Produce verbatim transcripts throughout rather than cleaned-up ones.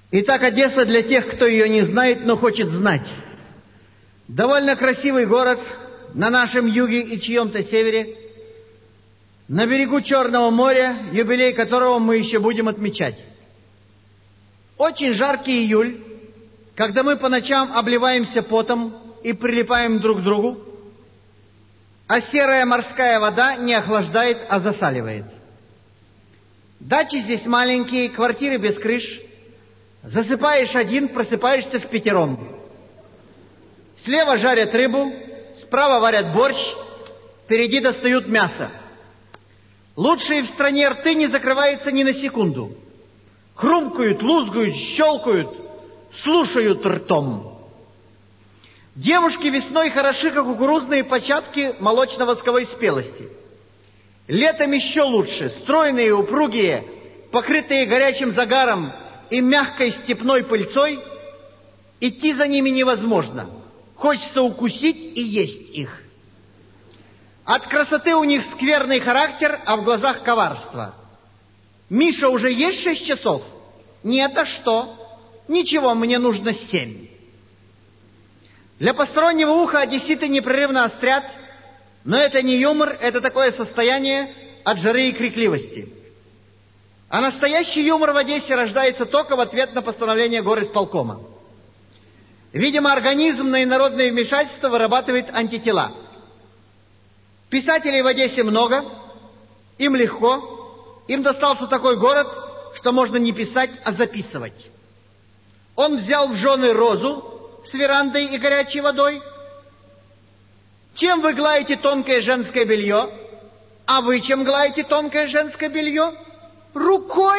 Итак, Одесса для тех, кто ее не знает, но хочет знать. Довольно красивый город на нашем юге и чьем-то севере, на берегу Черного моря, юбилей которого мы еще будем отмечать. Очень жаркий июль, когда мы по ночам обливаемся потом и прилипаем друг к другу, а серая морская вода не охлаждает, а засаливает. Дачи здесь маленькие, квартиры без крыш. Засыпаешь один, просыпаешься в пятером. Слева жарят рыбу, справа варят борщ, впереди достают мясо. Лучшие в стране рты не закрываются ни на секунду. Хрумкают, лузгают, щелкают, слушают ртом. Девушки весной хороши, как кукурузные початки молочно-восковой спелости. Летом еще лучше, стройные, упругие, покрытые горячим загаром и мягкой степной пыльцой, идти за ними невозможно. Хочется укусить и есть их. От красоты у них скверный характер, а в глазах коварство. Миша, уже есть шесть часов? Нет, а что? Ничего, мне нужно семь. Для постороннего уха одесситы непрерывно острят, но это не юмор, это такое состояние от жары и крикливости. А настоящий юмор в Одессе рождается только в ответ на постановление горисполкома. Видимо, организм на инородное вмешательство вырабатывает антитела. Писателей в Одессе много, им легко, им достался такой город, что можно не писать, а записывать. Он взял в жены розу с верандой и горячей водой. Чем вы гладите тонкое женское белье? А вы чем гладите тонкое женское белье? Рукой.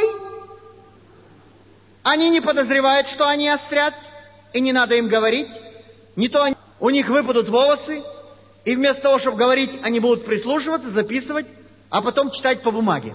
Они не подозревают, что они острят, и не надо им говорить. Не то они, у них выпадут волосы, и вместо того, чтобы говорить, они будут прислушиваться, записывать, а потом читать по бумаге.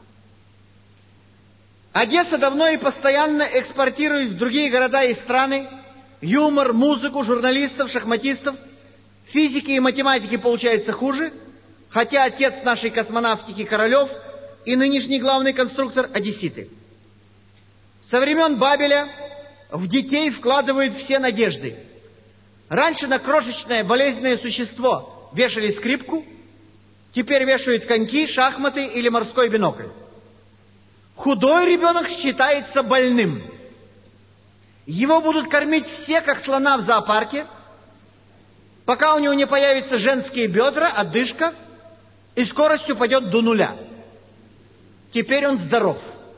Одесса давно и постоянно экспортирует в другие города и страны юмор, музыку, журналистов, шахматистов. Физики и математики получается хуже, хотя отец нашей космонавтики Королев и нынешний главный конструктор одесситы. Со времен Бабеля в детей вкладывают все надежды. Раньше на крошечное болезненное существо вешали скрипку, теперь вешают коньки, шахматы или морской бинокль. Худой ребенок считается больным. Его будут кормить все, как слона в зоопарке, пока у него не появятся женские бедра, одышка, и скорость упадет до нуля. Теперь он здоров.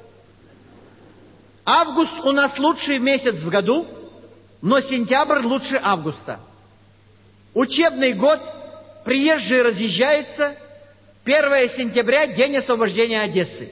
Август у нас лучший месяц в году, но сентябрь лучше августа. Учебный год, приезжие разъезжаются, первое сентября – день освобождения Одессы.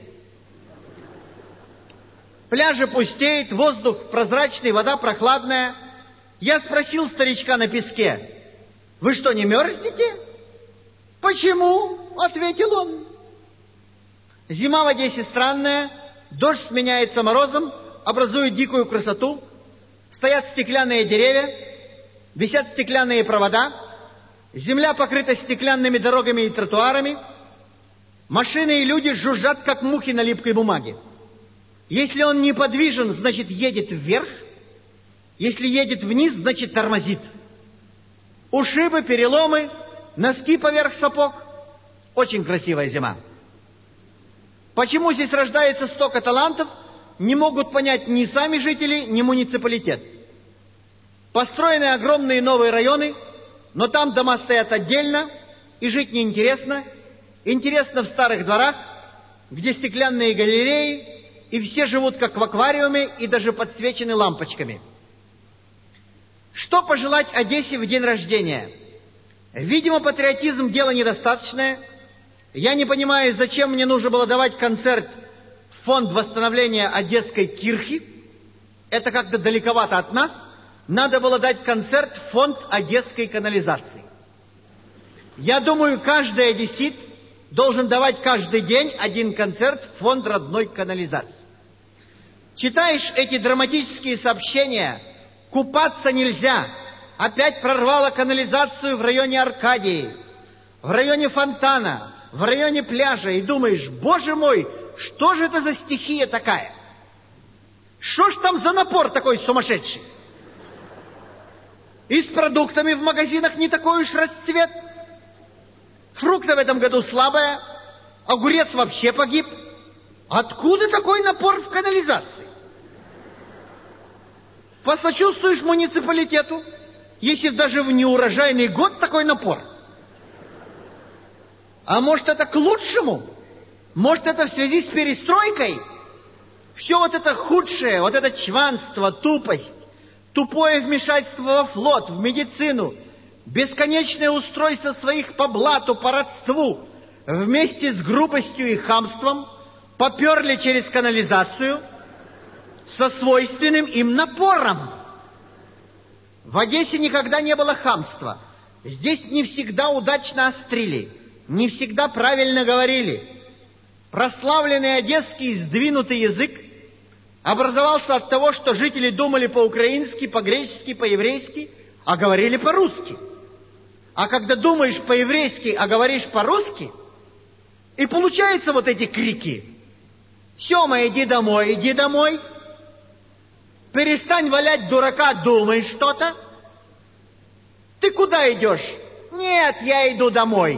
Пляжи пустеют, воздух прозрачный, вода прохладная. Я спросил старичка на песке: «Вы что, не мерзнете?» «Почему?» — ответил он. Зима в Одессе странная, дождь сменяется морозом, образует дикую красоту, стоят стеклянные деревья, висят стеклянные провода, земля покрыта стеклянными дорогами и тротуарами, машины и люди жужжат, как мухи на липкой бумаге. Если он неподвижен, значит, едет вверх. Если едет вниз, значит, тормозит. Ушибы, переломы, носки поверх сапог. Очень красивая зима. Почему здесь рождается столько талантов, не могут понять ни сами жители, ни муниципалитет. Построены огромные новые районы, но там дома стоят отдельно, и жить неинтересно. Интересно в старых дворах, где стеклянные галереи, и все живут как в аквариуме и даже подсвечены лампочками. Что пожелать Одессе в день рождения? Видимо, патриотизм – дело недостаточное. Я не понимаю, зачем мне нужно было давать концерт в фонд восстановления Одесской кирхи. Это как-то далековато от нас. Надо было дать концерт в фонд Одесской канализации. Я думаю, каждый одессит должен давать каждый день один концерт в фонд родной канализации. Читаешь эти драматические сообщения, купаться нельзя, опять прорвало канализацию в районе Аркадии, в районе фонтана, в районе пляжа, и думаешь: боже мой, что же это за стихия такая? Что ж там за напор такой сумасшедший? И с продуктами в магазинах не такой уж расцвет. Фрукты в этом году слабые, огурец вообще погиб. Откуда такой напор в канализации? Посочувствуешь муниципалитету, если даже в неурожайный год такой напор. А может, это к лучшему? Может, это в связи с перестройкой? Все вот это худшее, вот это чванство, тупость, тупое вмешательство во флот, в медицину, бесконечное устройство своих по блату, по родству, вместе с грубостью и хамством поперли через канализацию со свойственным им напором. В Одессе никогда не было хамства. Здесь не всегда удачно острили, не всегда правильно говорили. Прославленный одесский сдвинутый язык образовался от того, что жители думали по-украински, по-гречески, по-еврейски, а говорили по-русски. А когда думаешь по-еврейски, а говоришь по-русски, и получаются вот эти крики. Сема, иди домой, иди домой. Перестань валять дурака, думай что-то. Ты куда идешь? Нет, я иду домой.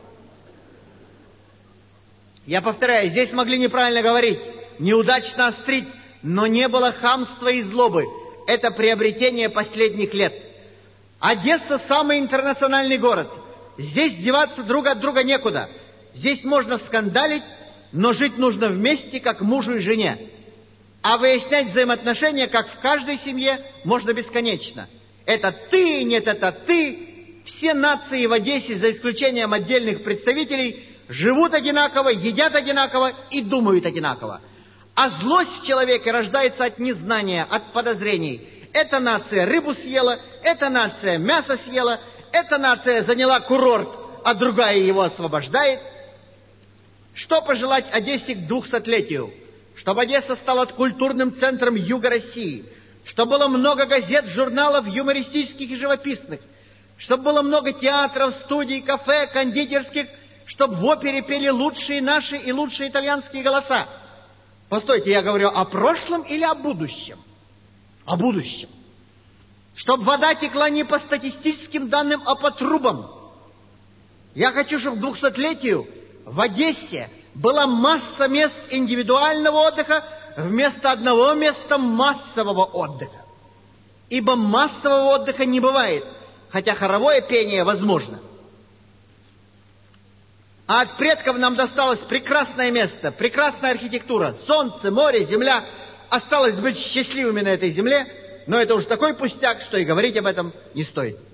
Я повторяю, здесь могли неправильно говорить, неудачно острить, но не было хамства и злобы. Это приобретение последних лет. Одесса – самый интернациональный город. Здесь деваться друг от друга некуда. Здесь можно скандалить, но жить нужно вместе, как мужу и жене. А выяснять взаимоотношения, как в каждой семье, можно бесконечно. Это ты, нет, это ты. Все нации в Одессе, за исключением отдельных представителей, живут одинаково, едят одинаково и думают одинаково. А злость в человеке рождается от незнания, от подозрений. Эта нация рыбу съела, эта нация мясо съела, эта нация заняла курорт, а другая его освобождает. Что пожелать Одессе к двухсотлетию? Чтобы Одесса стала культурным центром юга России, чтобы было много газет, журналов, юмористических и живописных, чтобы было много театров, студий, кафе, кондитерских, чтобы в опере пели лучшие наши и лучшие итальянские голоса. Постойте, я говорю о прошлом или о будущем? О будущем. Чтобы вода текла не по статистическим данным, а по трубам. Я хочу, чтобы к двухсотлетию в Одессе была масса мест индивидуального отдыха вместо одного места массового отдыха. Ибо массового отдыха не бывает, хотя хоровое пение возможно. А от предков нам досталось прекрасное место, прекрасная архитектура, солнце, море, земля. Осталось быть счастливыми на этой земле, но это уж такой пустяк, что и говорить об этом не стоит.